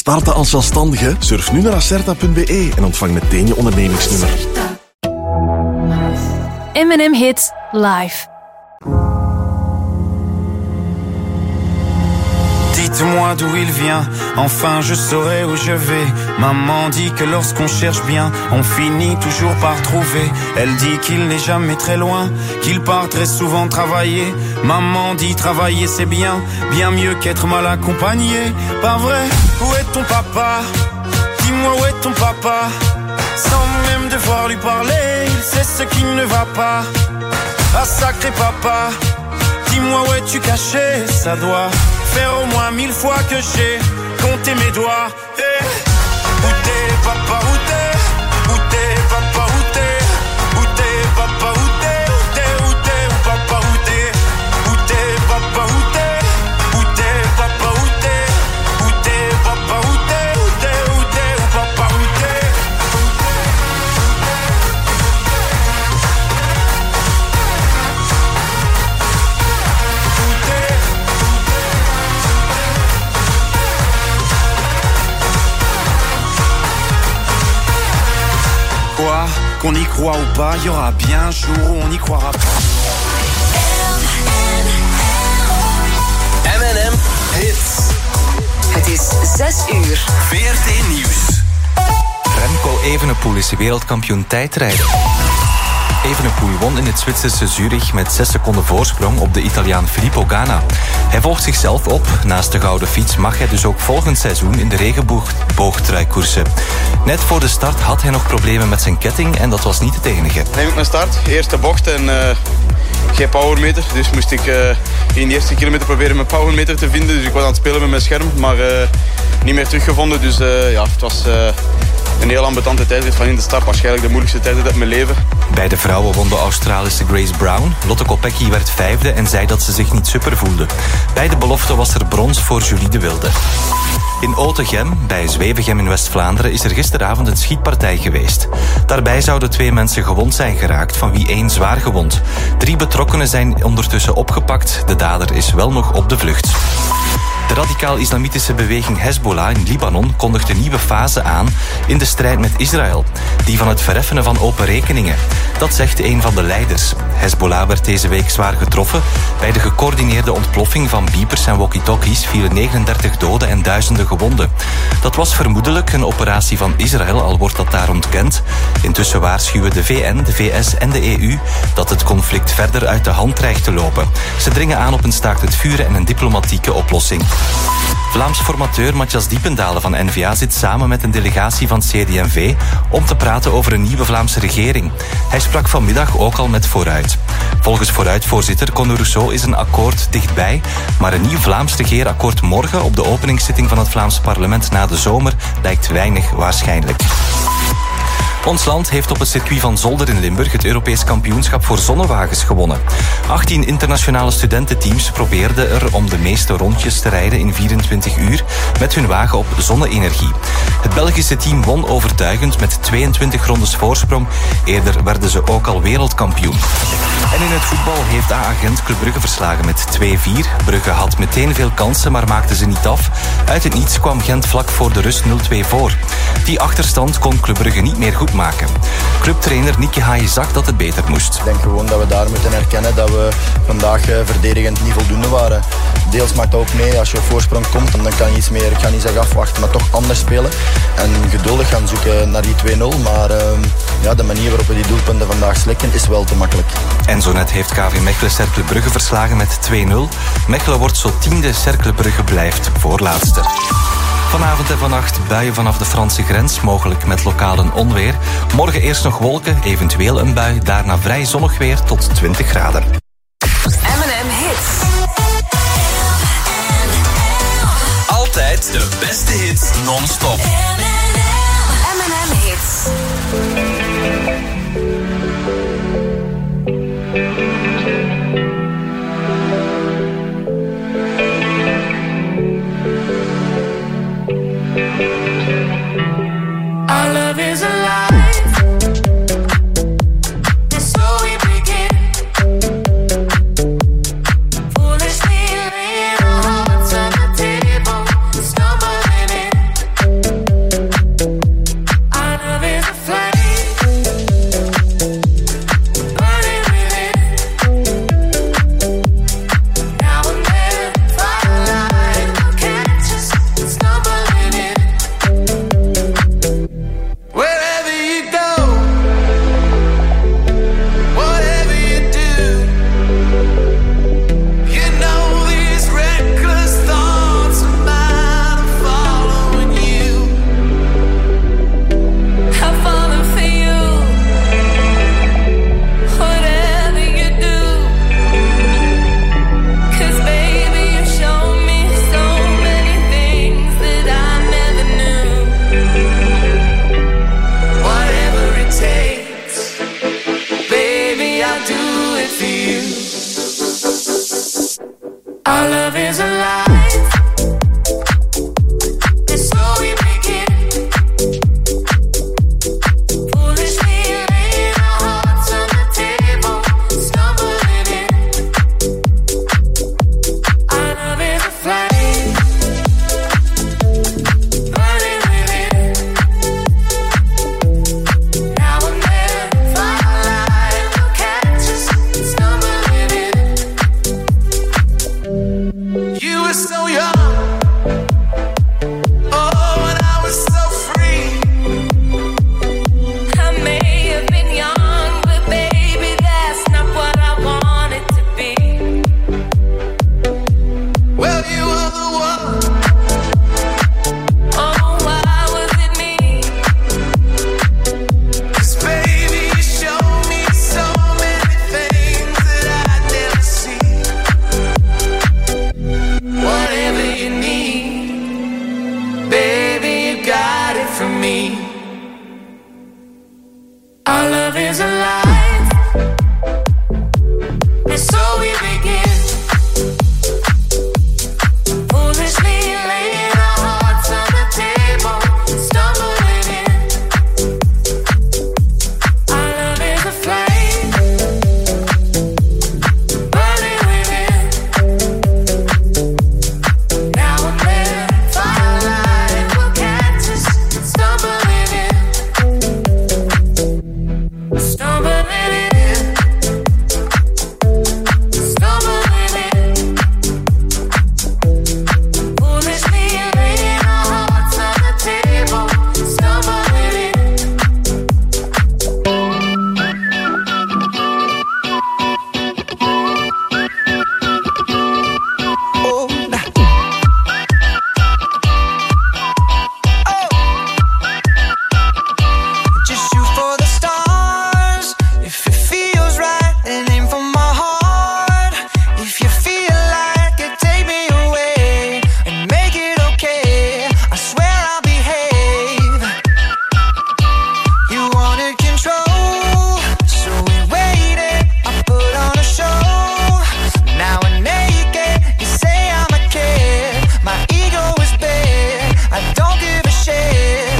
Starten als zelfstandige? Surf nu naar acerta.be en ontvang meteen je ondernemingsnummer. M&M Hits live. Dites-moi d'où il vient, enfin je saurai où je vais. Maman dit que lorsqu'on cherche bien, on finit toujours par trouver. Elle dit qu'il n'est jamais très loin, qu'il part très souvent travailler. Maman dit travailler c'est bien, bien mieux qu'être mal accompagné. Pas vrai, où est ton papa? Dis-moi où est ton papa? Sans même devoir lui parler, il sait ce qui ne va pas. Ah sacré papa, dis-moi où es-tu caché? Ça doit faire au moins 1000 fois que j'ai compté mes doigts. Hey. Où t'es papa, où t'es? Où t'es papa, où t'es? Où t'es papa, où t'es? Où t'es, où t'es, où papa, où t'es? Où t'es papa, où t'es? Où t'es papa, où t'es? Où t'es papa, où t'es? Où t'es, où t'es, où papa, où t'es? Quoi, qu'on y croit ou pas, y aura bien un jour où on n'y croira pas. M&M Hits. Het is 6 uur. VRT Nieuws. Remco Evenepoel is wereldkampioen tijdrijden. Evenepoel won in het Zwitserse Zurich met 6 seconden voorsprong op de Italiaan Filippo Ganna. Hij volgt zichzelf op. Naast de gouden fiets mag hij dus ook volgend seizoen in de regenboogtrui koersen. Net voor de start had hij nog problemen met zijn ketting en dat was niet het enige. Neem ik mijn start, eerste bocht en geen powermeter. Dus moest ik in de eerste kilometer proberen mijn powermeter te vinden. Dus ik was aan het spelen met mijn scherm, maar niet meer teruggevonden. Dus ja, het was een heel ambetante tijdrit van in de start. Waarschijnlijk de moeilijkste tijdrit uit mijn leven. Bij de vrouwen won de Australische Grace Brown. Lotte Kopecky werd 5e en zei dat ze zich niet super voelde. Bij de belofte was er brons voor Julie de Wilde. In Otegem, bij Zwevegem in West-Vlaanderen, is er gisteravond een schietpartij geweest. Daarbij zouden 2 mensen gewond zijn geraakt, van wie 1 zwaar gewond. 3 betrokkenen zijn ondertussen opgepakt. De dader is wel nog op de vlucht. De radicaal-islamitische beweging Hezbollah in Libanon kondigt een nieuwe fase aan in de strijd met Israël. Die van het vereffenen van open rekeningen. Dat zegt een van de leiders. Hezbollah werd deze week zwaar getroffen. Bij de gecoördineerde ontploffing van beepers en walkie-talkies vielen 39 doden en duizenden gewonden. Dat was vermoedelijk een operatie van Israël, al wordt dat daar ontkend. Intussen waarschuwen de VN, de VS en de EU dat het conflict verder uit de hand dreigt te lopen. Ze dringen aan op een staakt het vuren en een diplomatieke oplossing. Vlaams formateur Matthias Diependalen van N-VA zit samen met een delegatie van CD&V om te praten over een nieuwe Vlaamse regering. Hij sprak vanmiddag ook al met Vooruit. Volgens Vooruit-voorzitter Conor Rousseau is een akkoord dichtbij, maar een nieuw Vlaams regeerakkoord morgen op de openingszitting van het Vlaams parlement na de zomer lijkt weinig waarschijnlijk. Ons land heeft op het circuit van Zolder in Limburg het Europees kampioenschap voor zonnewagens gewonnen. 18 internationale studententeams probeerden er om de meeste rondjes te rijden in 24 uur met hun wagen op zonne-energie. Het Belgische team won overtuigend met 22 rondes voorsprong. Eerder werden ze ook al wereldkampioen. En in het voetbal heeft A-agent Club Brugge verslagen met 2-4. Brugge had meteen veel kansen, maar maakte ze niet af. Uit het niets kwam Gent vlak voor de rust 0-2 voor. Die achterstand kon Club Brugge niet meer goed maken. Clubtrainer Nicky Haye zag dat het beter moest. Ik denk gewoon dat we daar moeten erkennen dat we vandaag verdedigend niet voldoende waren. Deels maakt dat ook mee. Als je op voorsprong komt, dan kan je iets meer, ik ga niet zeggen afwachten, maar toch anders spelen. En geduldig gaan zoeken naar die 2-0. Maar ja, de manier waarop we die doelpunten vandaag slikken is wel te makkelijk. En zo net heeft KV Mechelen Cercle Brugge verslagen met 2-0. Mechelen wordt zo 10e, Cercle Brugge blijft voorlaatste. Vanavond en vannacht buien vanaf de Franse grens, mogelijk met lokaal een onweer. Morgen eerst nog wolken, eventueel een bui, daarna vrij zonnig weer tot 20 graden. M&M Hits. Altijd de beste hits non-stop. M&M Hits. Our love is alive. And so we begin. Foolishly laying our hearts on the table, stumbling in. me. Our love is alive, and so we begin. Foolishly laying our hearts on the table, stumbling in. Our love is a flame, burning within. Now and then, firelight will catch us, stumbling in. Stumbling in, stumbling in. Foolishly laying our hearts on the table, stumbling in. Oh, nah. Just shoot for the stars. If it feels right, then aim for my heart. If you feel like it, take me away and make it okay. I swear I'll behave. You wanted control, so we waited. I put on a show. Now we're naked. You say I'm a kid. My ego is big. I don't give a shit.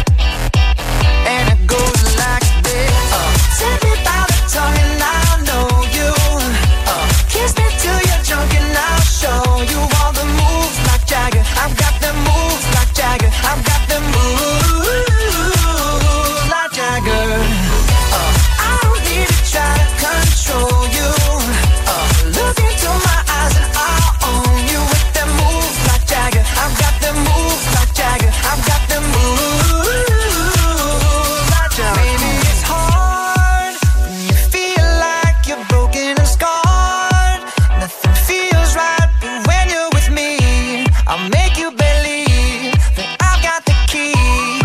And it goes like this. Take me by the tongue and I'll know you. Kiss me till you're drunk and I'll show you all the moves like Jagger. I've got the moves like Jagger. I've got the moves like Jagger. I don't need to try to control you. Look into my eyes and I'll own you with the moves like Jagger. I've got the moves like Jagger. I've got the moves like Jagger. Maybe it's hard when you feel like you're broken and scarred. Nothing feels right, but when you're with me, I'll make you believe that I've got the key.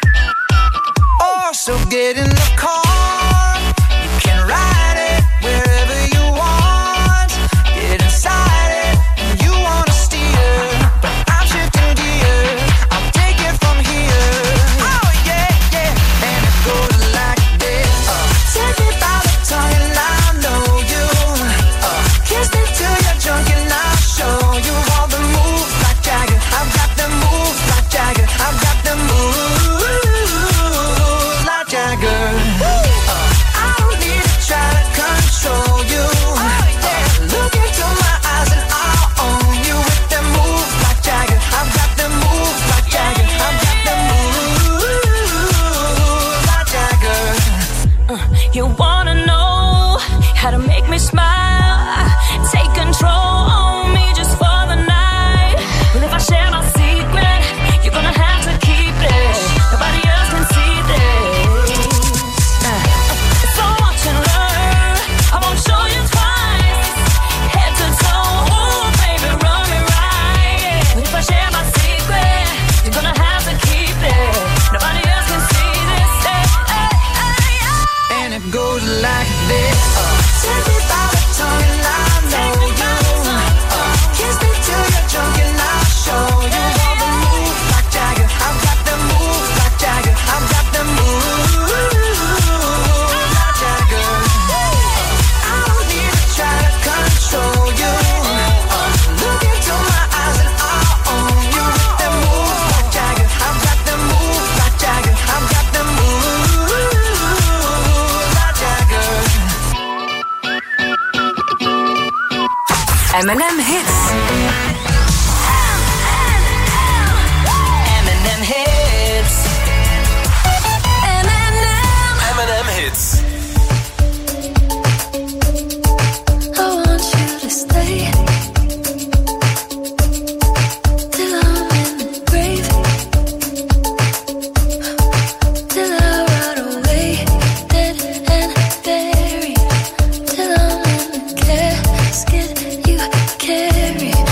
Oh, so get in the car. You can ride it wherever you want. Get inside it and you wanna steer, but I'm shifting gears. I'll take it from here. Oh yeah, yeah. And it goes like this. Take me by the tongue and I'll know you. Kiss me till you're drunk and I'll show you all the moves like Jagger. I've got the moves like Jagger. I've got the moves like Jagger. I don't need to try to control you. Look into my eyes and I'll own you with the moves like Jagger. I've got the moves like Jagger. I've got the moves like Jagger. You wanna know how to make me smile? Take control on me just for the night. Well, if I share my secret, you're gonna have to keep it. Nobody else can see this. So watch and learn. I won't show you twice. Head to toe, ooh, baby, run me right. Well, if I share my secret, you're gonna have to keep it. Nobody else can see this. And it goes like this. Take me by the tongue and I'll know you. Kiss me till you're drunk and I'll show you all the moves like Jagger. I've got the moves like Jagger. I've got the moves like Jagger. I don't need to try to control you. Look into my eyes and I'll own you with the moves like Jagger. I've got the moves like Jagger. I've got the moves like Jagger. M&M Hits. M&M Hits. M&M Hits. I want you to stay till I'm in the grave, till I rot away, dead and buried, till I'm in the casket you carry.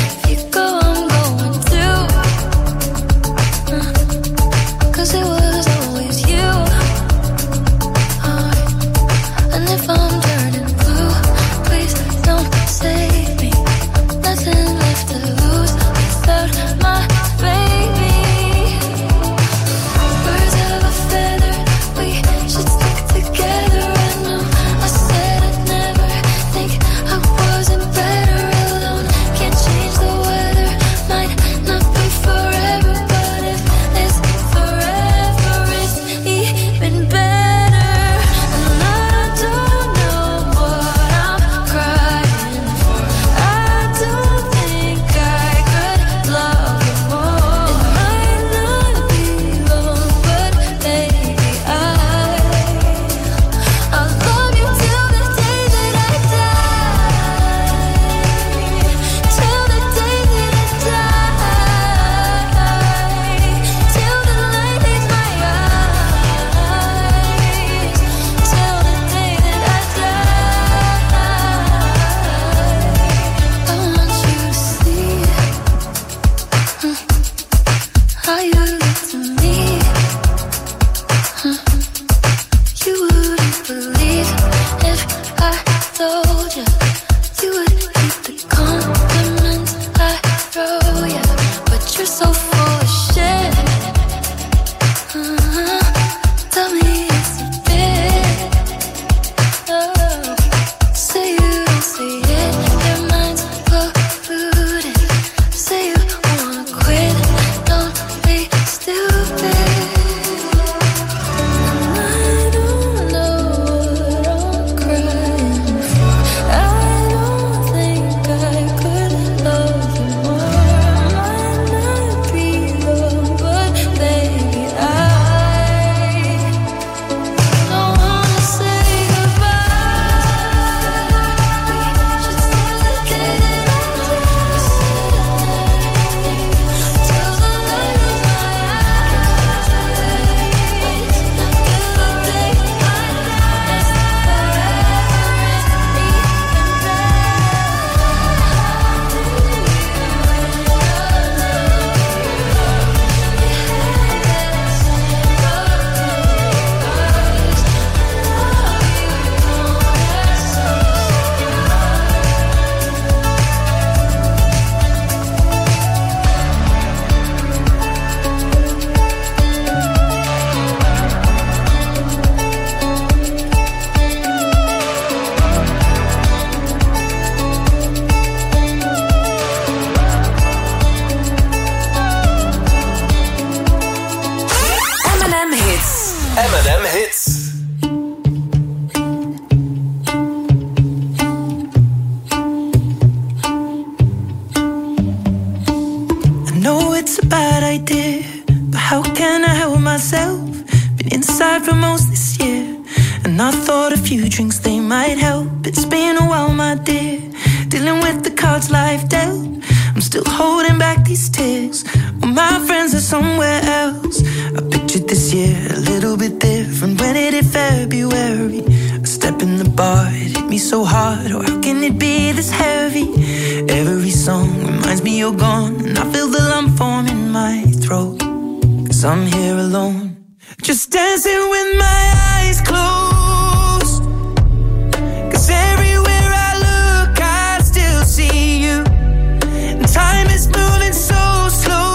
M&M Hits. I know it's a bad idea, but how can I help myself? Been inside for most this year, and I thought a few drinks, they might help. It's been a while, my dear, dealing with the cards life dealt. I'm still holding back these tears, well, my friends are somewhere else. I pictured this year a little bit different when it hit February. A step in the bar, it hit me so hard. Oh, how can it be this heavy? Every song reminds me you're gone, and I feel the lump form in my throat. 'Cause I'm here alone, just dancing with my eyes closed. 'Cause everywhere I look, I still see you. And time is moving so slow,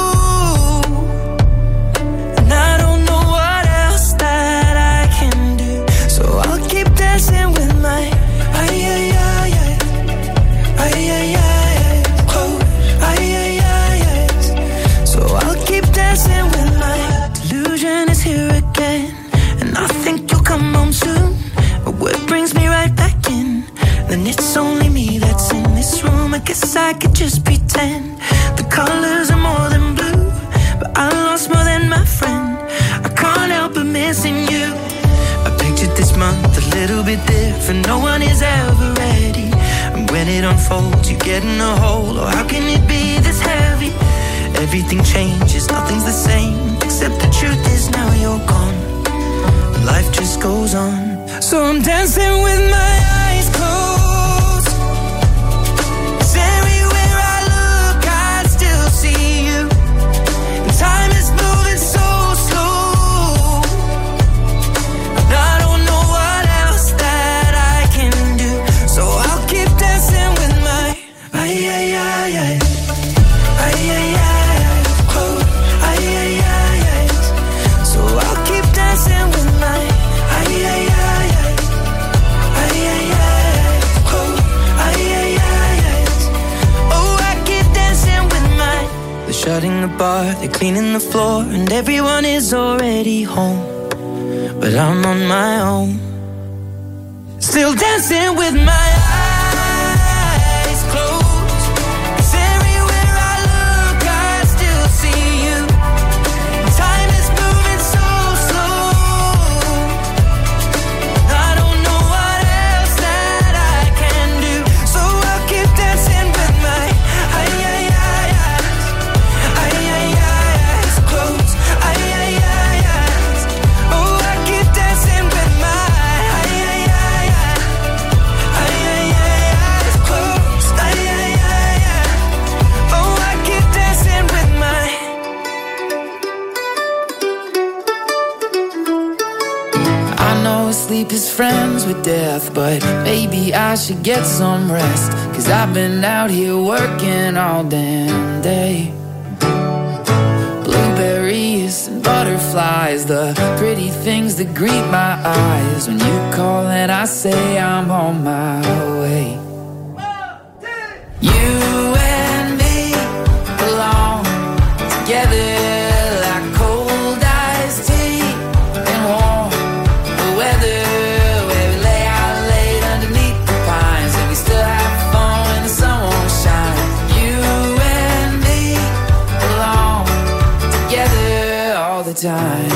and I don't know what else that I can do. So I'll keep dancing with my So I'll keep dancing with my delusion is here again, and I think you'll come home soon. A word brings me right back in, then it's only me that's in this room. I guess I could just pretend the colors are more than blue, but I lost more than my friend. I can't help but missing you. I pictured this month a little bit different, no one is ever ready. And when it unfolds, you get in a hole. Oh, how can it be this heavy? Everything changes, nothing's the same, except the truth is now you're gone. Life just goes on, so I'm dancing with my eyes closed. 'Cause everywhere I look, I still see you. And time is moving so slow, and I don't know what else that I can do. So I'll keep dancing with my So I'll keep dancing with my Oh, I keep dancing with my They're shutting the bar, they're cleaning the floor, and everyone is already home, but I'm on my own, still dancing with my eyes closed. 'Cause everywhere I look, I still see you. Time is moving so slow, I don't know what else that I can do. So I'll keep dancing with my eyes closed. Oh, I keep dancing with my eyes closed. Oh, I keep dancing with my I know sleep is friends with death, but maybe I should get some rest. 'Cause I've been out here working all damn day. Blueberries and butterflies, the pretty things that greet my eyes. When you call and I say I'm on my way. You and me belong together like cold time.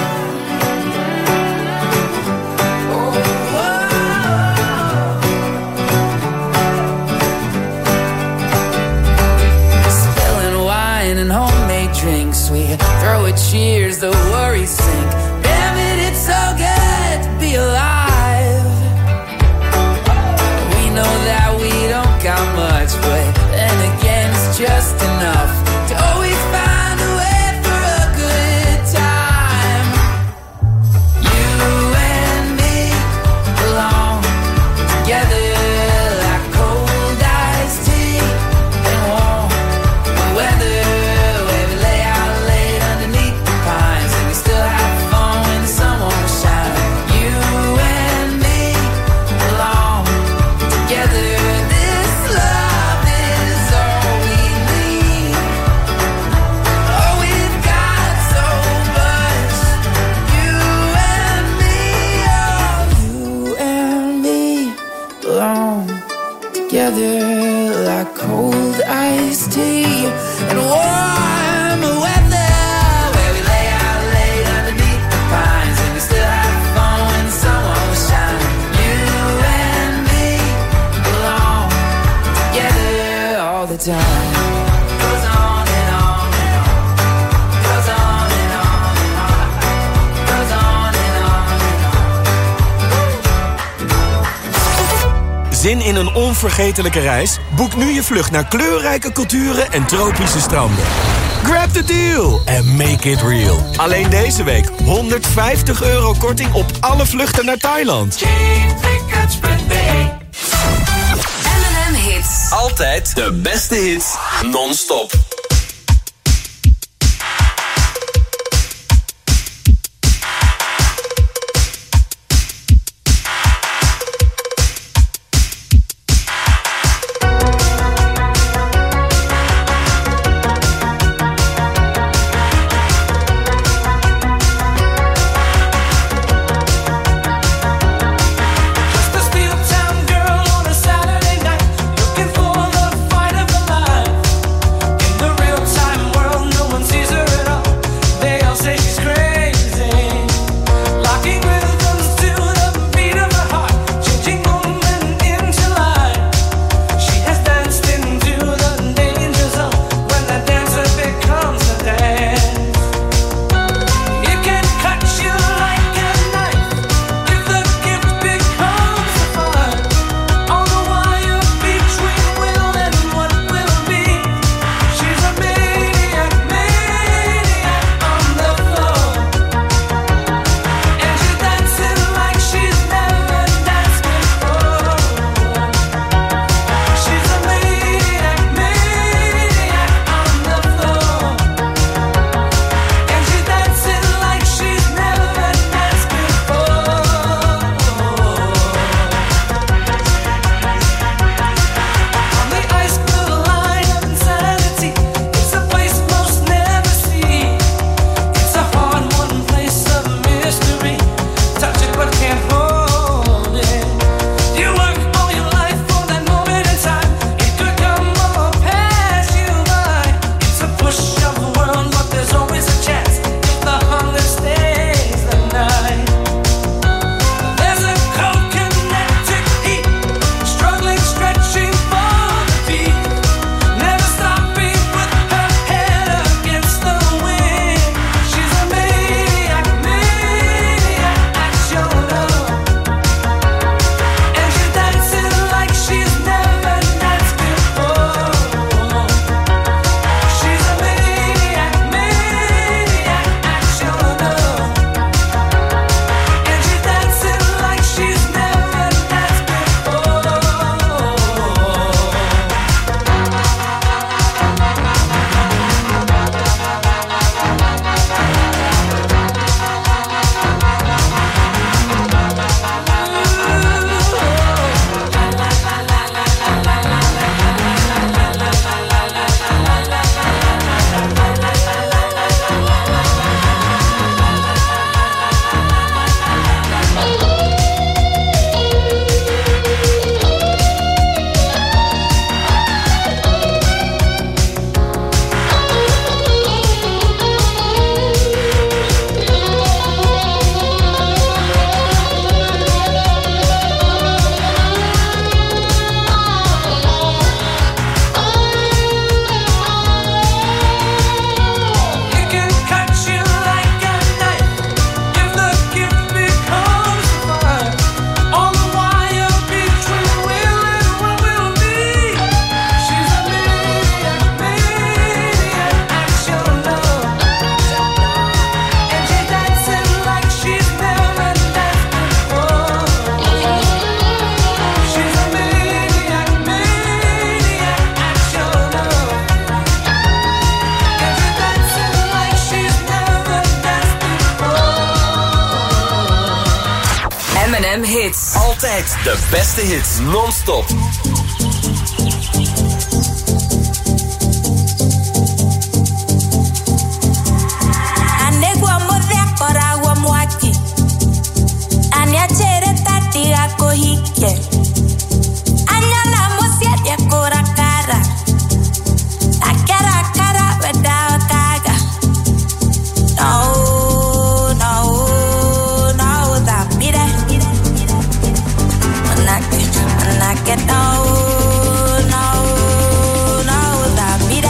Spilling wine and homemade drinks, we throw a cheers, the worries sink. Damn it, it's so good to be alive. We know that we don't got much, but then again it's just enough to always find a way for a good time. You and me belong together like cold iced tea and warm weather, where we lay out late underneath the pines and we still have fun when the sun won't shine. You and me belong together. This love is all we need. Oh, we've got so much. You and me, oh, you and me belong together like cold iced tea and warm weather, where we lay out late underneath the pines and we still have fun when the sun won't shine. You and me belong together all the time. Goes on and on and on. Goes on and on and on. Goes on and on and on. Zin in een onvergetelijke reis? Boek nu je vlucht naar kleurrijke culturen en tropische stranden. Grab the deal and make it real. Alleen deze week €150 korting op alle vluchten naar Thailand. M&M Hits. Altijd de beste hits, non-stop. Just a steel town girl on a Saturday night, looking for the fight of her life. In the M&M Hits. Altijd de beste hits, non-stop. Anegwa modhe kora mwaki. Anya chere tati ako hike. Anya la mosia dia kora kara. Akara kara weda kaga. No, that mire. Manake, no, that mire.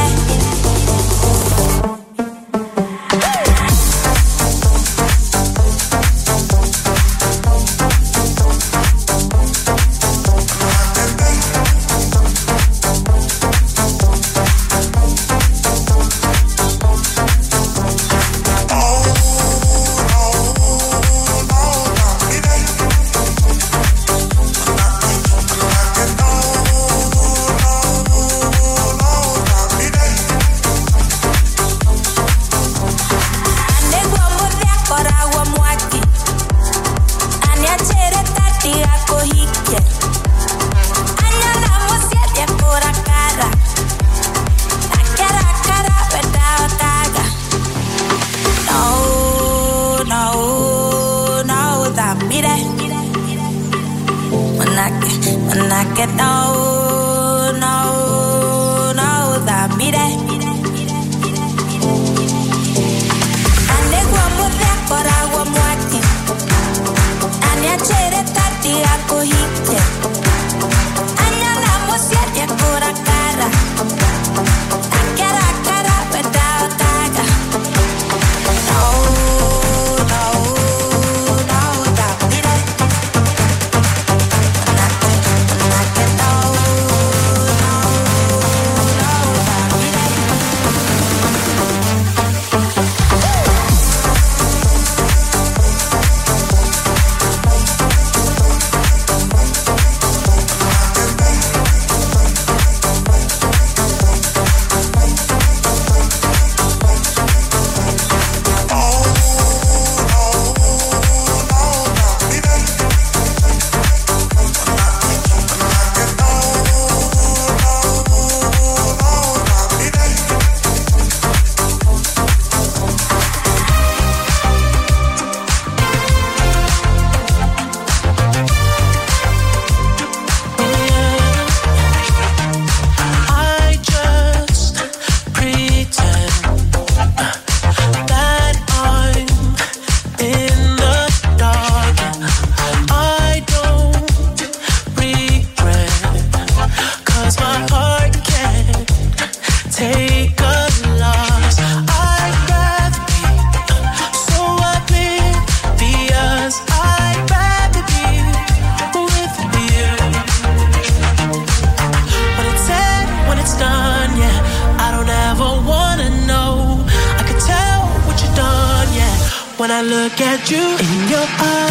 When I look at you in your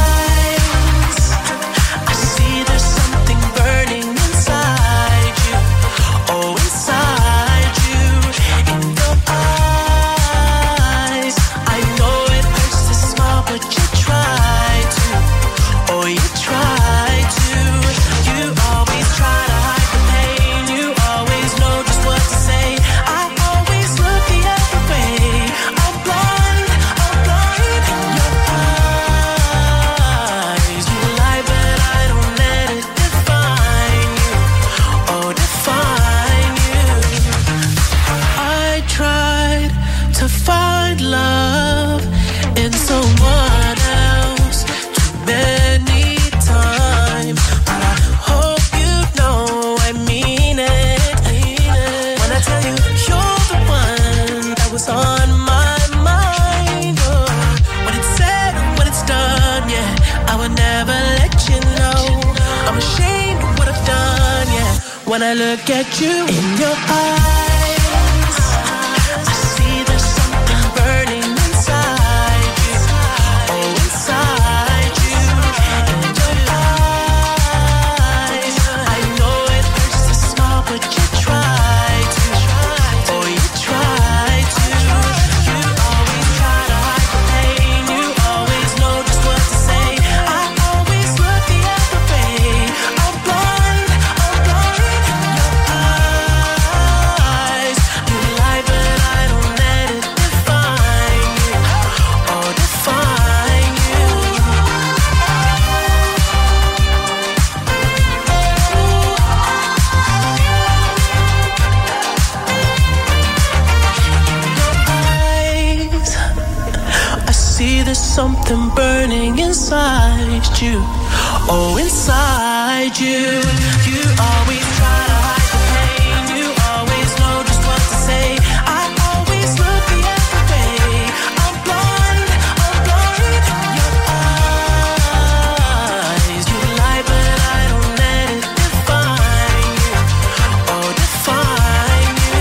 eyes, I see there's something burning inside you. Oh, inside you, in your eyes. I know it hurts to smile, but you try to. Oh, you try to. You always try to hide the pain. You always know just what to say. I always look the other way. I'm blind. Find love in someone else too many times, but I hope you know I mean it. When I tell you you're the one that was on my mind, oh, when it's said and when it's done, yeah, I would never let you know. I'm ashamed of what I've done, yeah. When I look at you in your eyes, look the something burning inside you. Oh, inside you. You always try to hide the pain. You always know just what to say. I always look the other way. I'm blind in your eyes. You lie, but I don't let it define you. Oh, define you.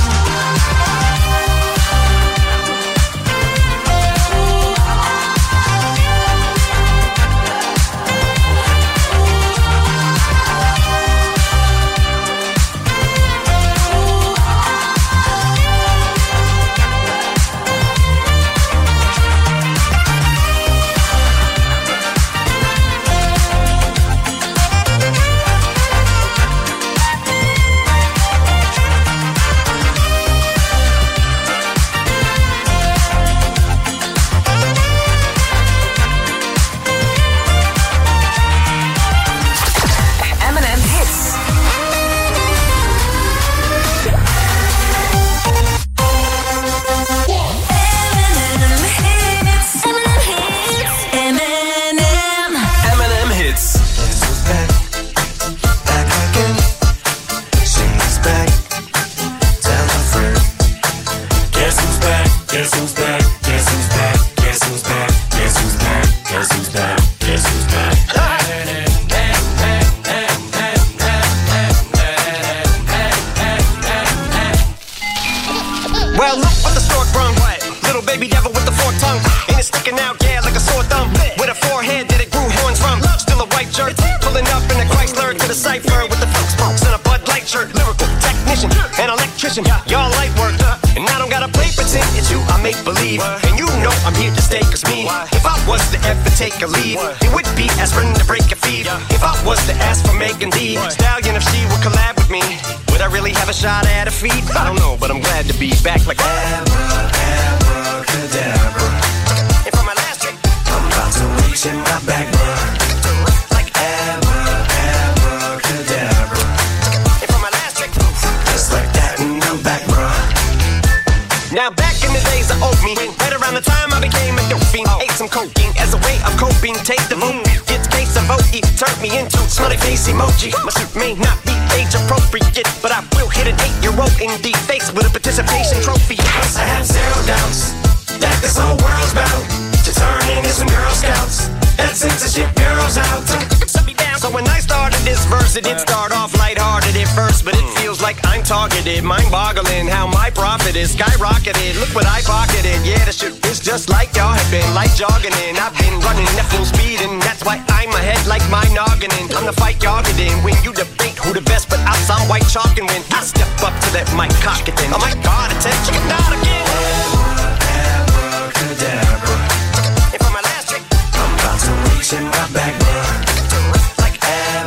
Well, look what the stork brung. What? Little baby devil with the forked tongue. Ain't it sticking out, yeah, like a sore thumb. With a forehead that it grew horns from. Still a white shirt. Pulling up in a Chrysler to the cipher with the folks and a Bud Light shirt. Lyrical technician and electrician. Y'all light work. And I don't gotta play pretend. It's you I make believe. And you know I'm here to stay, cause me. If I was to ever take a lead, it would be aspirin to break your feet. If I was to ask for Megan D Stallion, if she would collab with me, would I really have a shot at a feat? I don't know, but I'm glad to be back like abracadabra. And for my last trick, I'm about to reach in my back, bruh. Like abracadabra. And for my last trick, just like that, and I'm back, bruh. Now back in the days of old me, right around the time I became a dope fiend, ate some cocaine as a way of coping. Take the vote, get case of OE, turned me into smiley face emoji. My suit may not be age appropriate, but I will hit an 8-year-old in the face with a participation trophy. Yes, I have zero doubts that this whole world's bound to turn into some Girl Scouts and censorship bureaus out. So when I started this verse, it did start off lighthearted at first, but it feels like I'm targeted, mind-boggling how my profit is skyrocketed. Look what I pocketed, yeah, this shit is just like y'all have been, like jogging in. I've been running at full speed, and that's why I'm ahead like my noggin. I'm the fight y'all get in when you debate who the best, but I'm some white chalk, and when I step up to that mic, cock it then. Oh my God, attention, not again. Abracadabra. And for my last trick, I'm about to reach in my back, bruh. Like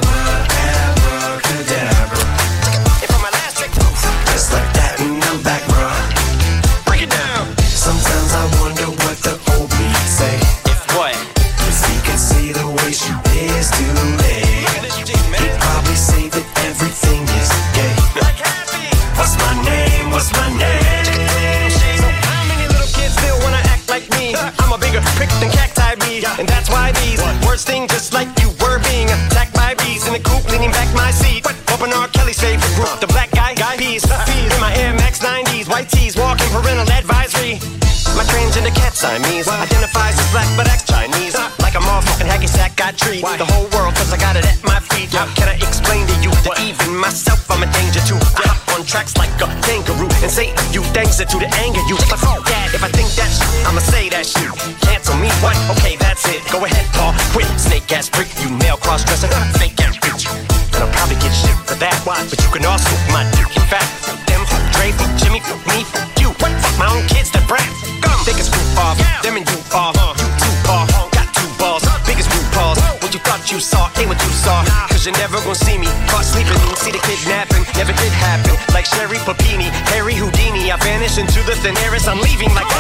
abracadabra. And for my last trick, just like that, and I'm back, bruh. Break it down. Sometimes I wonder what the old me say. If what? Cause he can see the way she is today. He'd probably say that everything is gay. What's my name? What's my name? So how many little kids still wanna act like me? I'm a bigger prick than cacti bees, and that's why these words sting just like you were being attacked by bees in the coop, leaning back my seat. Open R. Kelly's favorite group, the Black Guy Peas. In my Air Max 90s, white tees, walking parental advisory. My transgender cat Siamese identifies as black but acts Chinese. Like a motherfucking hacky sack, I treat the whole world cause I got it at my feet. How can I explain to you that even myself I'm a danger to? I hop on tracks like a kangaroo and say a few things that to the anger you. But fuck that, if I think that shit, I'ma say that shit. Cancel me, what? Okay, that's it. Go ahead, Paul. Quit, snake ass prick, you male cross-dresser, fake ass bitch. And I'll probably get shit for that. Why? But you can also my dick. In fact, them, Dre, Jimmy, me, you. What? Fuck my own kids, the brat. Come, take a scoop off. Them and you off. You two ball, got two balls. Biggest root balls. What you thought you saw ain't what you saw. Cause you're never gonna see me caught sleeping. See the kidnapping, never did happen. Like Sherry Papini, Harry Houdini. I vanish into the thin air as I'm leaving like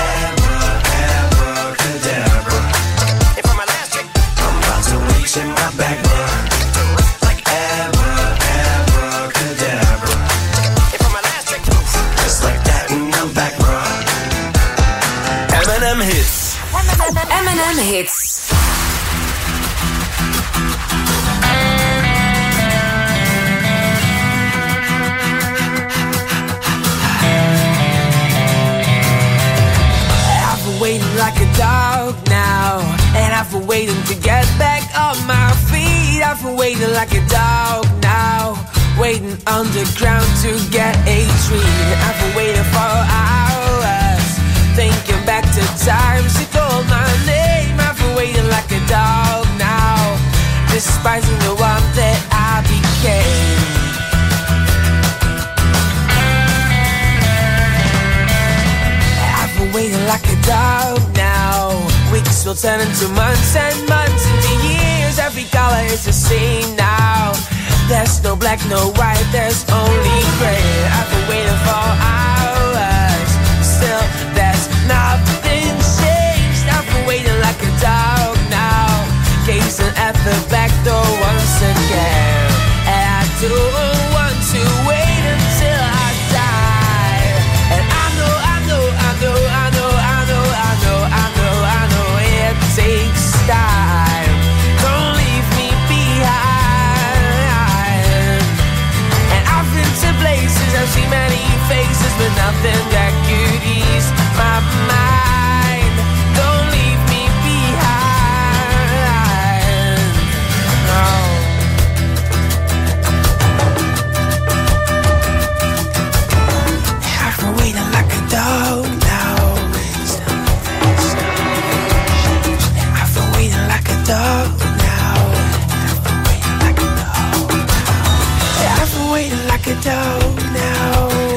abracadabra. And for my last trick, I'm about to reach in my back, bruh. Like abracadabra. And for my last trick, just like that, and I'm back, bruh. M&M Hits. M&M Hits. hits. I've been waiting like a dog now, and I've been waiting to get back on my feet. I've been waiting like a dog now, waiting underground to get a treat. I've been waiting for hours, thinking back to times you called my name. I've been waiting like a dog now, despising the one that I became. I've been waiting like a dog now, weeks will turn into months and months into years. Every color is the same now. There's no black, no white, there's only gray. I've been waiting for hours, still there's nothing changed. I've been waiting like a dog now, gazing at the back door once again. And I don't want to wait until I die. And I know it takes time. Don't leave me behind. And I've been to places, I've seen many faces, but nothing that could ease my mind. Don't leave me behind. No. I've been waiting like a dog now. I've been waiting like a dog now. I've been waiting like a dog now.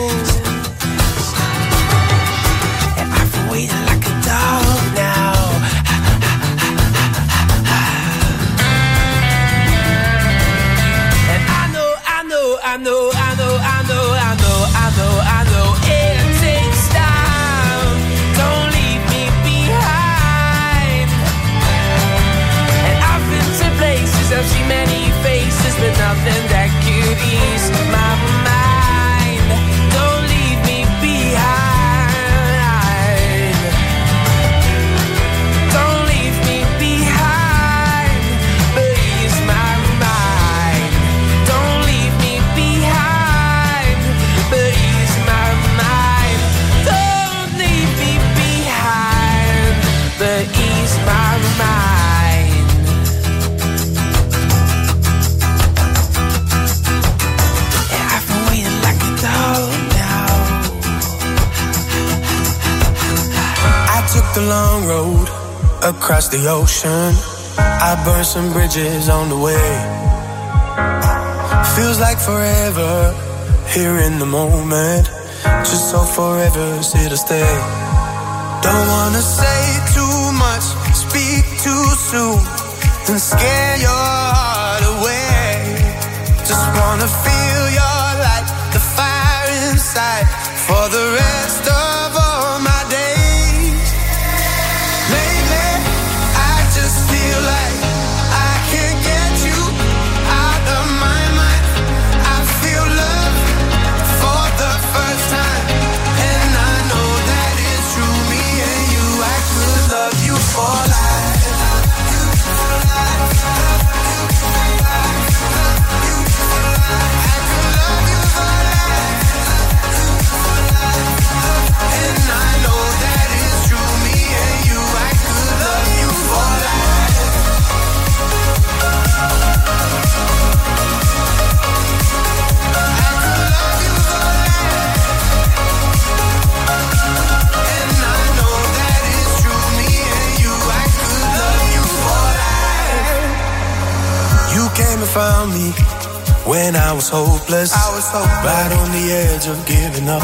I've been waiting like a dog now. And I know it takes time. Don't leave me behind. And I've been to places, I've seen many faces, but nothing that could ease my mind. Don't leave me behind. Don't leave me behind, but ease my mind. Don't leave me behind, but ease my mind. Don't leave me behind, but ease my mind. Yeah, I've been waiting like a dog now. I took the long road across the ocean. I burned some bridges on the way. Feels like forever here in the moment. Just so forever's here to stay. Don't wanna say too much, speak too soon, and scare your heart away. Just wanna feel your light, the fire inside, for the rest of all my days. Lately, I just feel like I can't get you out of my mind. I feel love for the first time, and I know that it's true. Me and you, I could love you for life. And I know that it's true. Me and you, I could love you for life. And I know that it's true. Me and you, I could love you for life. You came and found me when I was hopeless. Right on the edge of giving up.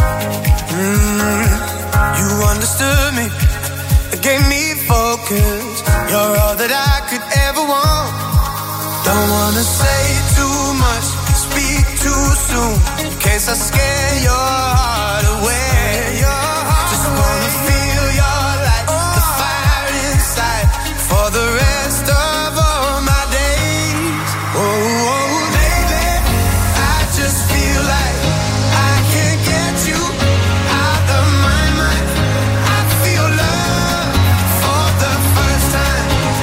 You understood me, it gave me focus. You're all that I could ever want. Don't wanna say too much, speak too soon, in case I scare your heart away. Just wanna feel your light, the fire inside, for the rest of all my days. Oh, baby, I just feel like I can't get you out of my mind. I feel love for the first time,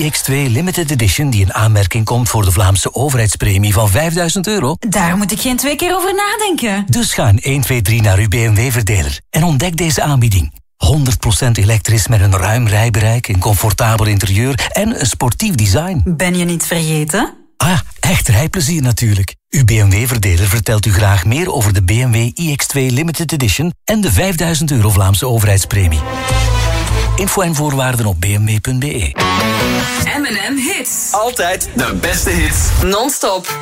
iX2 Limited Edition die in aanmerking komt voor de Vlaamse overheidspremie van €5.000? Daar moet ik geen 2 keer over nadenken. Dus ga in 1, 2, 3 naar uw BMW-verdeler en ontdek deze aanbieding. 100% elektrisch met een ruim rijbereik, een comfortabel interieur en een sportief design. Ben je niet vergeten? Ah, echt rijplezier natuurlijk. Uw BMW-verdeler vertelt u graag meer over de BMW iX2 Limited Edition en de €5.000 Vlaamse overheidspremie. Info en voorwaarden op bmw.be. M&M Hits. Altijd de beste hits. Non-stop.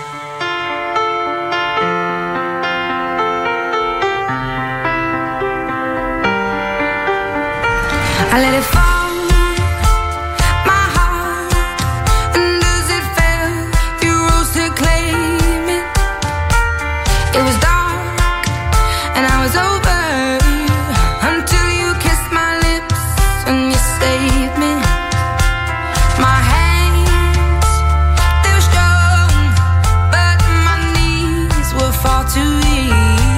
I let it fall, my heart, and as it fell, you rose to claim it. It was dark, and I was over, until you kissed my lips, and you saved me. My hands, they were strong, but my knees were far too weak.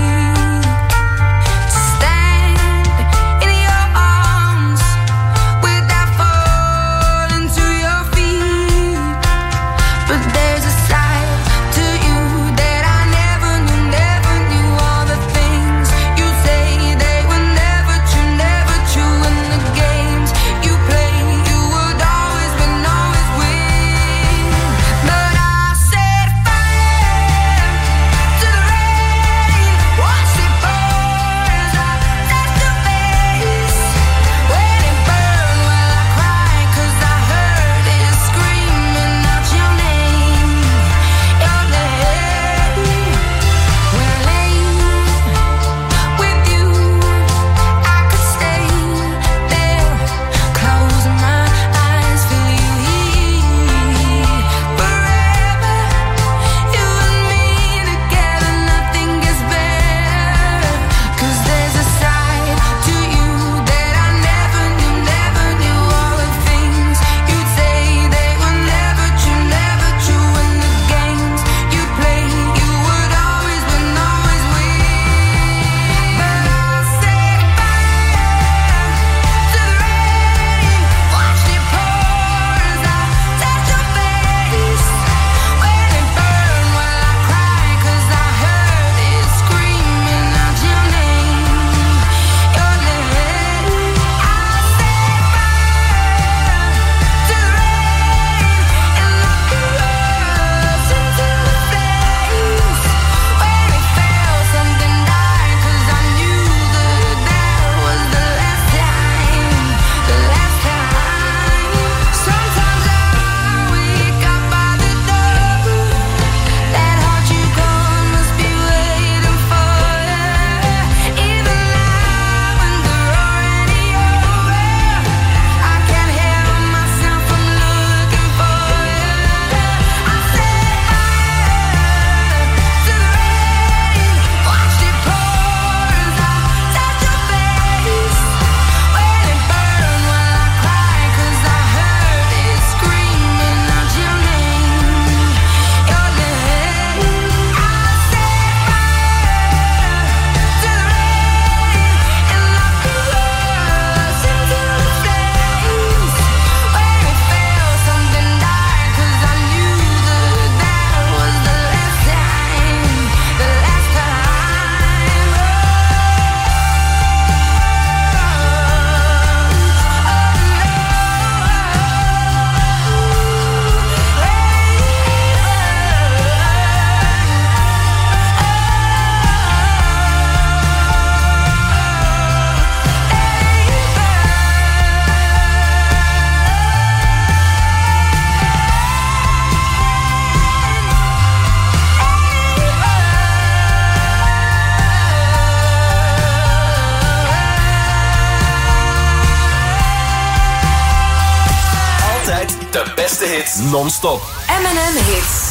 beste hits non-stop. M&M Hits.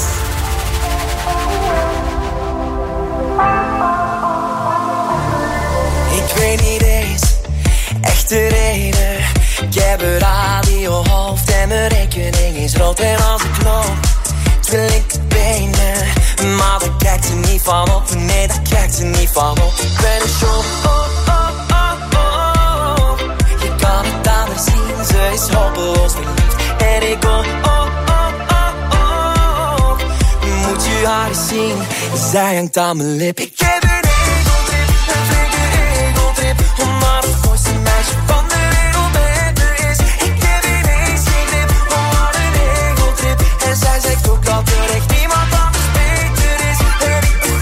Ik weet niet eens echt de reden. Ik heb een radiohoofd en mijn rekening is rood. En als ik loop, wil ik de benen. Maar daar kijkt ze niet van op. Nee, daar kijkt ze niet van op. Ik ben een show. Je kan het aan haar zien, ze is hopeloos verliefd. En ik kom zien. Zij hangt aan mijn lip. Ik heb een egeltrip, een flinke egeltrip. Omdat het mooiste meisje van de wereld met me is. Ik heb ineens geen grip, wat een egeltrip. En zij zegt ook dat er echt niemand anders beter is. En ik ben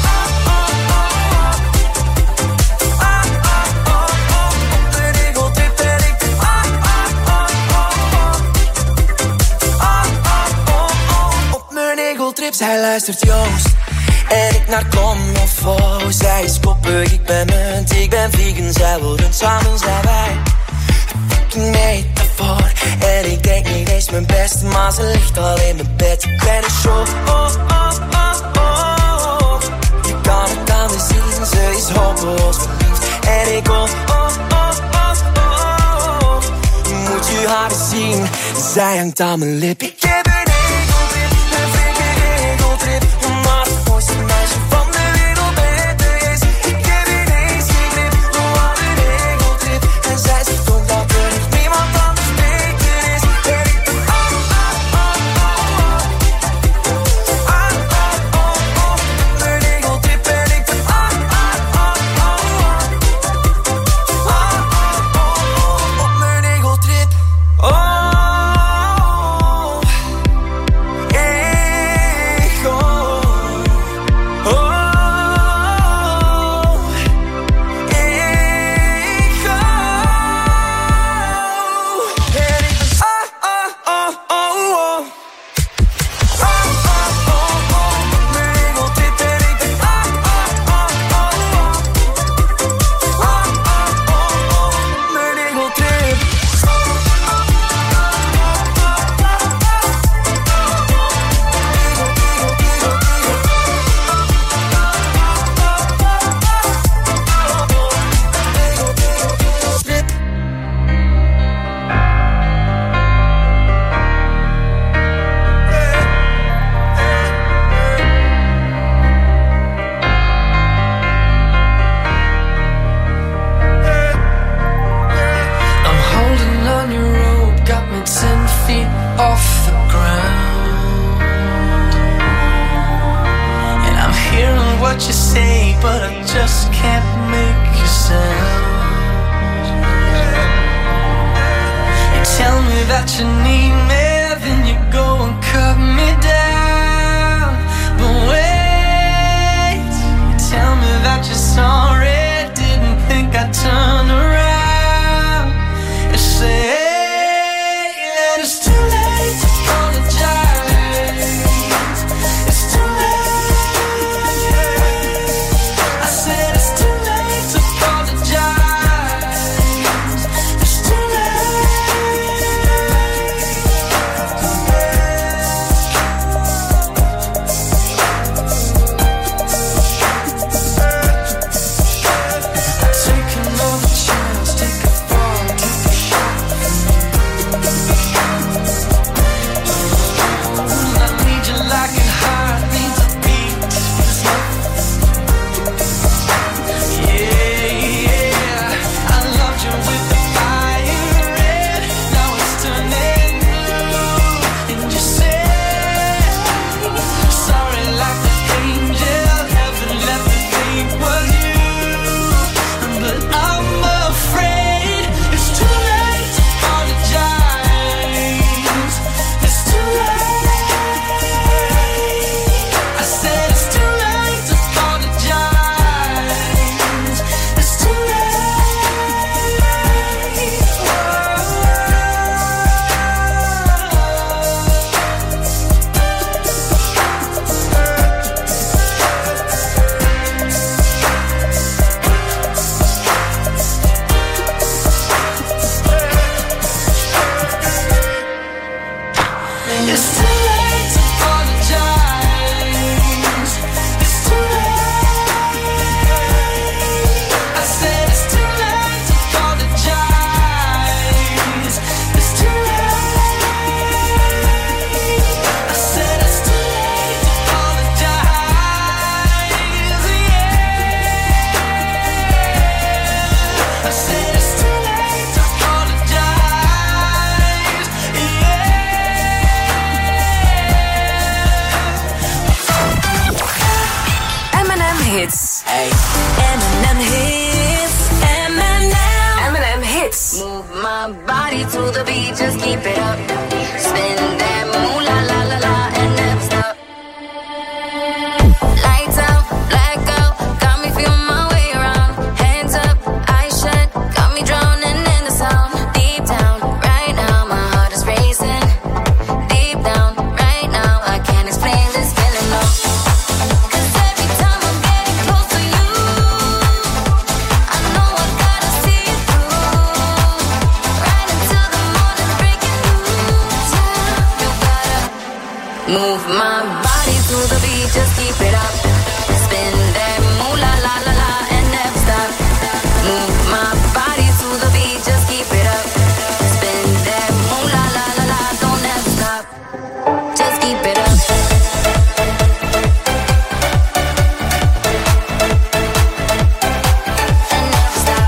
op een egeltrip. En ik ben op mijn egeltrip. Zij luistert Joost en ik naar Commonfo. Zij is koppig, ik ben munt, ik ben vegan. Zij worden samen, zijn wij fucking metafoor. En ik denk niet eens mijn best, maar ze ligt al in mijn bed. Ik ben een show, je kan het aan me zien, ze is hopeloos verliefd. En ik moet je haar eens zien, zij hangt aan mijn lip. Ik heb een egeltrip, een flinke egeltrip. Omdat het mooiste meisje van de wereld met me is. Ik heb ineens geen grip, wat een egeltrip. En zij zegt ook dat er echt niemand anders beter is. En ik ben een egeltrip. En ik ben op mijn egeltrip. Off the ground, and I'm hearing what you say, but I just can't make you sound. You tell me that you need me, then you go and cut me down. But wait, you tell me that you're sorry, didn't think I'd turn around. You say it's too late to apologize. It's too late. I said it's too late to apologize. It's too late. to the beat, just keep it up. Spin that moolah la la la and never stop. Lights out, blackout, got me feeling my way around. Hands up, eyes shut, got me drowning in the sound. Deep down, right now, my heart is racing. Deep down, right now, I can't explain this feeling, no. 'Cause every time I'm getting close to you, I know I gotta see it through. Right until the morning's breaking loose, yeah. You gotta move my body to the beat, just keep it up. Spin that moolah la la la and never stop. Move my body to the beat, just keep it up. Spin that moolah la la la, don't ever stop. Just keep it up. And never stop.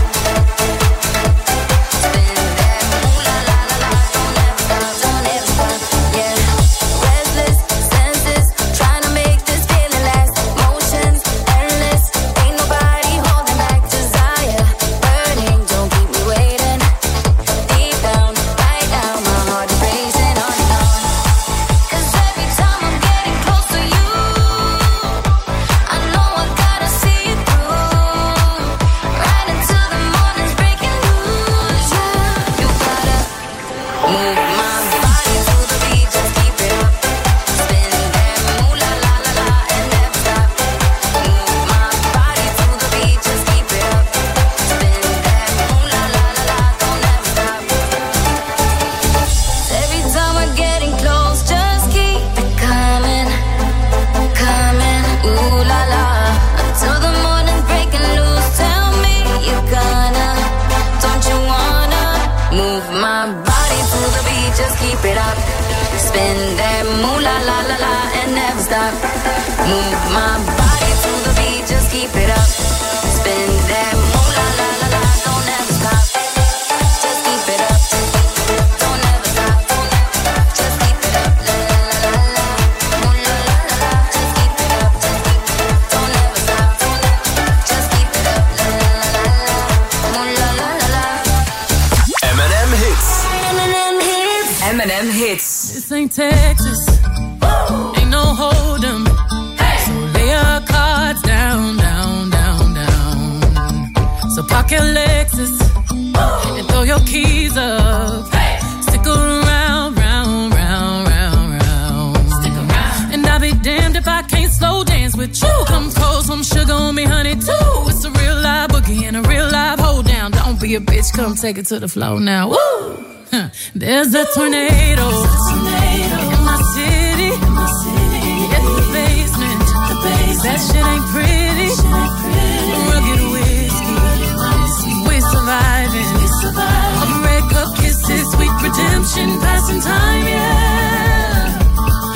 Spin that moolah la la la, don't ever stop, don't ever stop. Yeah. Restless senses, trying to make this feeling last. Motions endless, ain't nobody holding back. Desire burning, don't keep me waiting. Deep down, right now, my heart is racing on and on. 'Cause every time I'm getting close to you, I know I gotta see it through. Right until the morning's breaking loose, yeah. You gotta move my body to the beat, just keep it up. Spin that moolah la la la and never stop. Move my body to the beat, just keep it up. Spin that moolah la la la, don't ever stop. Every time we're getting close, just keep it coming, coming. Ooh la la, until the morning's breaking loose. Tell me you're gonna, don't you wanna move my body to the beat, just keep it up. Spin that moolah la la la and never stop. Move my body to the beat, just keep it up. Spin that moolah la la la, don't ever stop. Just keep it up. Don't ever stop. Just keep it up. La la la la la. Moolah la la la. Just keep it up. Don't ever stop. Just keep it up. La la la la la. Moolah la la la. M&M Hits. M&M hits. M&M Hits. This ain't Texas. Ain't no hold'em. So lay your cards down, down, down, down. So park your Lexus and throw your keys up. Stick around, round, round, round, round. Stick around. And I'll be damned if I can't slow dance with you. Come pour some sugar on me, honey, too. It's a real live boogie and a real live hold down. Don't be a bitch, come take it to the floor now. Woo! Huh. There's a tornado in my city. In the basement. That shit ain't pretty. Rugged whiskey. We surviving. All the red cup kisses, sweet redemption, passing time, yeah.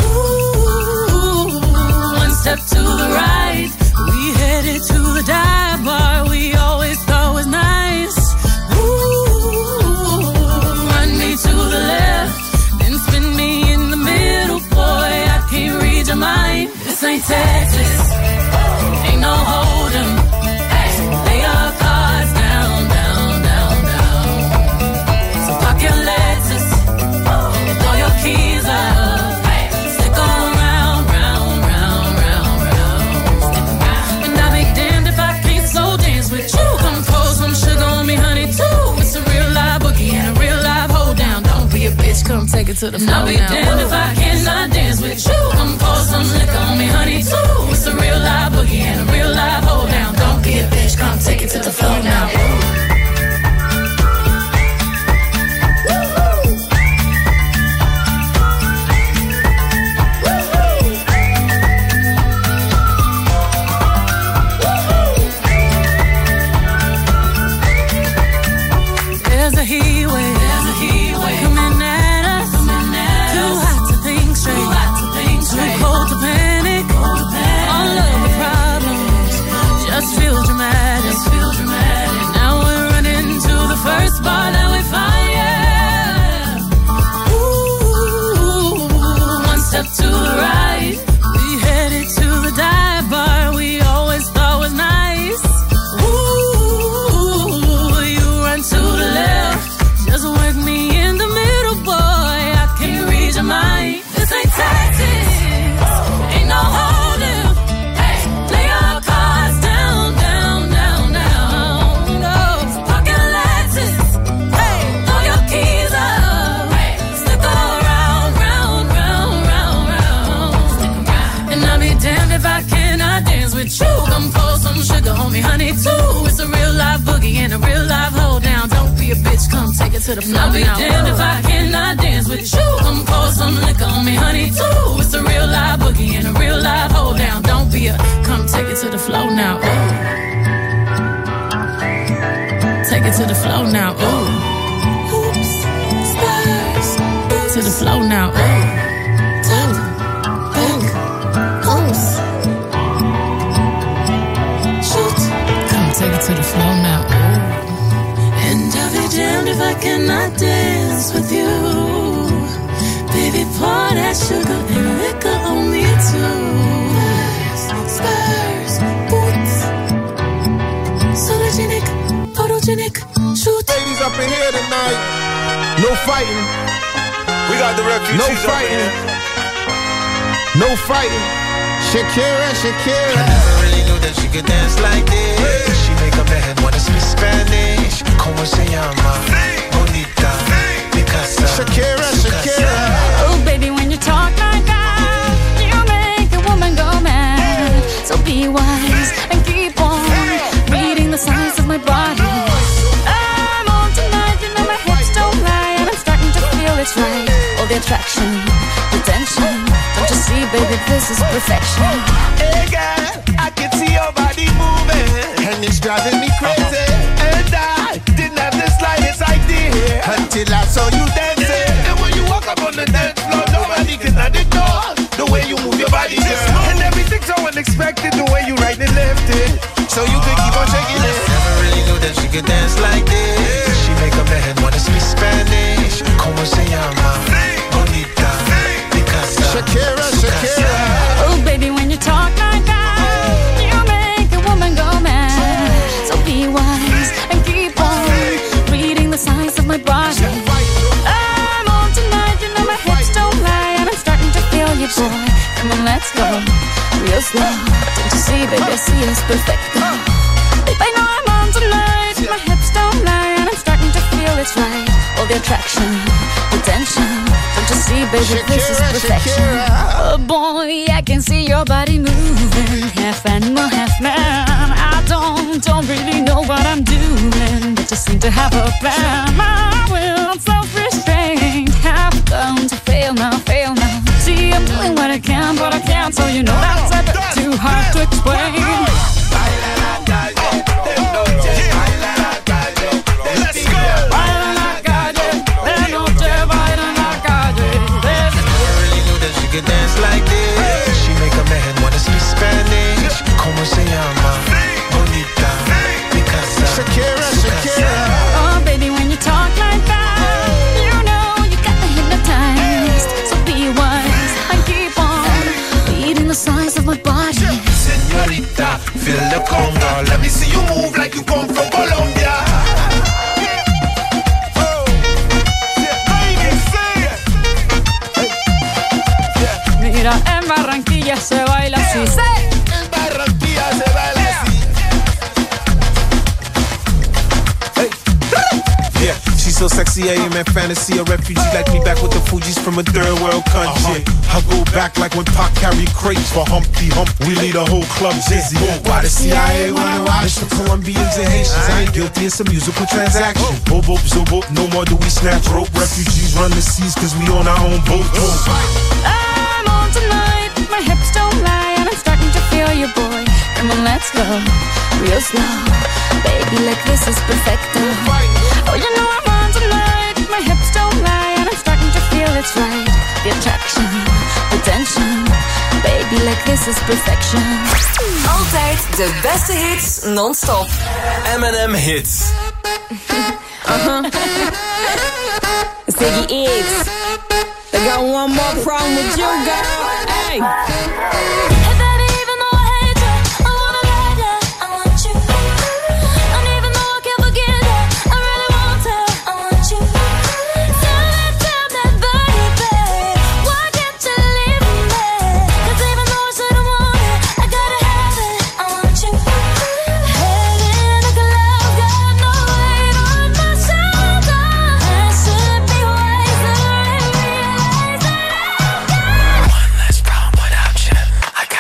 Ooh, one step to the right, we headed to the dive bar we always thought was nice. Ooh, run me to the left, then spin me in the middle, boy, I can't read your mind. This ain't Texas, ain't no hold'em. So lay your cards down, down, down, down. So park your Lexus and throw your keys up. Stick around, round, round, round, round. And I'll be damned if I can't slow dance with you. Come pour some sugar on me, honey, too. It's a real live boogie and a real live hold down. Don't be a bitch, come take it to the floor. I'll be damned if I cannot dance with you. Come pour some liquor on me, honey, too. It's a real live boogie and a real live hold down. Don't be a bitch, come take it to the floor now. There's a heat wave coming at us. Too hot to think straight, too cold to panic. All of the problems just feel dramatic. Now we're running to the first bar that we find, yeah. Ooh, one step to the right, we headed to the dive bar we always thought was nice. Ooh, you run to the left, just work me a real life hold down. Don't be a bitch, come take it to the floor. I'll be damned if I cannot dance with you. Come pour some liquor on me, honey, too. It's a real life boogie and a real life hold down. Don't be a, come take it to the floor now. Ooh. Take it to the floor now. Ooh. Hoops, stars, to the floor now. Ooh. Take it to the floor now. Ooh. And I'll be damned if I cannot dance with you. Baby, pour that sugar and liquor on me too. Spurs, boots, sologenic, photogenic, shoot. Ladies up in here tonight. No fighting. We got the refugees. No fighting. No fighting. Shakira, Shakira. I never really knew that she could dance like this. She make a man wanna speak Spanish. Como se llama? Bonita, Picasa. Shakira, Shakira. Oh, baby, when you talk like that, you make a woman go mad. So be wise and keep on reading the signs of my body. I'm on tonight, you know my hips don't lie, and I'm starting to feel it's right. All the attraction, the tension. Don't you see, baby, this is perfection. Hey girl, I can see your body moving, and it's driving me crazy. And I didn't have the slightest idea until I saw you dancing. And when you walk up on the dance floor, nobody can ignore the way you move your body, girl. And everything's so unexpected, the way you right and left it, so you could keep on shaking it. Never really knew that she could dance like this. She make a man wanna speak Spanish. Como se llama? Bonita, Picasa. Shakira, Shakira. Oh, baby, when you talk like that, you make a woman go mad. So be wise and keep on reading the signs of my body. I'm on tonight, you know my hips don't lie, and I'm starting to feel you, boy. Come on, let's go, real slow. Don't you see, baby, I see it's perfect. Babe, I know I'm on tonight, my hips don't lie, and I'm starting to feel it's right. All the attraction, the tension. Don't you see, baby, this is perfection. Oh boy, I can see your body moving, half animal, half man. I don't really know what I'm doing, but just seem to have a plan. My will, self-restraint, have come to fail now, fail now. See, I'm doing what I can, but I can't, so you know that's a bit too hard to explain. Dance like this. She make a man wanna speak Spanish. Como se llama? Bonita, Picasa. Shakira, Shakira. Oh, baby, when you talk like that, you know you got me hypnotized. So be wise and keep on reading the signs of my body. Señorita, feel the conga. Let me see you move like you come from Colombia. Mira, en Barranquilla se baila así. En Barranquilla se baila así. Hey. Yeah, she's so sexy, I am in fantasy. A refugee like me back with the Fugees from a third world country. I go back like when Pac carried crates for Humpty Hump. We lead a whole club dizzy. Why the CIA wanna watch the Colombians and Haitians? I ain't guilty, it's a musical transaction. Bobo, zobo, no more do we snatch rope. Refugees run the seas cause we on our own boat. I'm on tonight, my hips don't lie, and I'm starting to feel you, boy. Come on, let's go, real slow. Baby, like this is perfecto. Oh, you know I'm on tonight, my hips don't lie, and I'm starting to feel it's right. The attraction, the tension. Baby, like this is perfection. Altijd de beste hits non-stop. M&M Hits. Ziggy X. They got one more problem with you, girl. Hey. One less problem without you. I got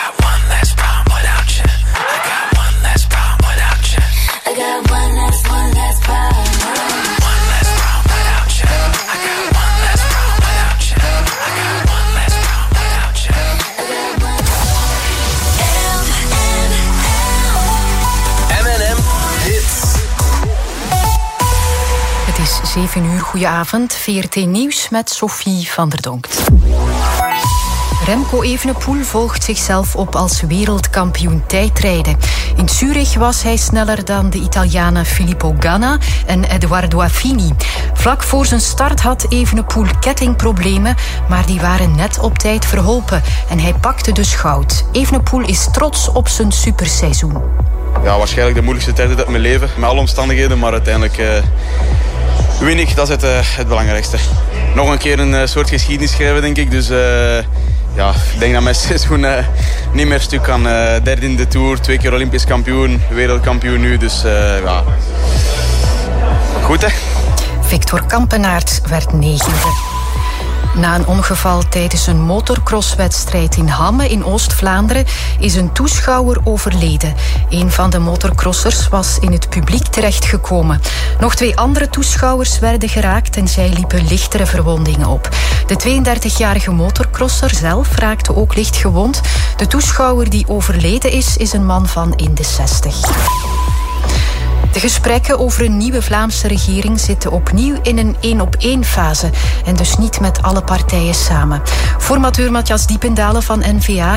7 uur, goedenavond. VRT Nieuws met Sophie van der Donkt. Remco Evenepoel volgt zichzelf op als wereldkampioen tijdrijden. In Zurich was hij sneller dan de Italianen Filippo Ganna en Edoardo Affini. Vlak voor zijn start had Evenepoel kettingproblemen, maar die waren net op tijd verholpen en hij pakte dus goud. Evenepoel is trots op zijn superseizoen. Ja, waarschijnlijk de moeilijkste tijd uit mijn leven, met alle omstandigheden, maar uiteindelijk win ik, dat is het belangrijkste. Nog een keer een soort geschiedenis schrijven, denk ik, dus ja, ik denk dat mijn seizoen niet meer stuk kan. Derde in de Tour, 2 keer Olympisch kampioen, wereldkampioen nu, dus ja, goed hè. Victor Kampenaerts werd 9e. Na een ongeval tijdens een motocrosswedstrijd in Hamme in Oost-Vlaanderen is een toeschouwer overleden. Een van de motorcrossers was in het publiek terechtgekomen. Nog 2 andere toeschouwers werden geraakt en zij liepen lichtere verwondingen op. De 32-jarige motorcrosser zelf raakte ook licht gewond. De toeschouwer die overleden is een man van in de 60. De gesprekken over een nieuwe Vlaamse regering zitten opnieuw in een 1-op-1 fase en dus niet met alle partijen samen. Formateur Matthias Diependalen van N-VA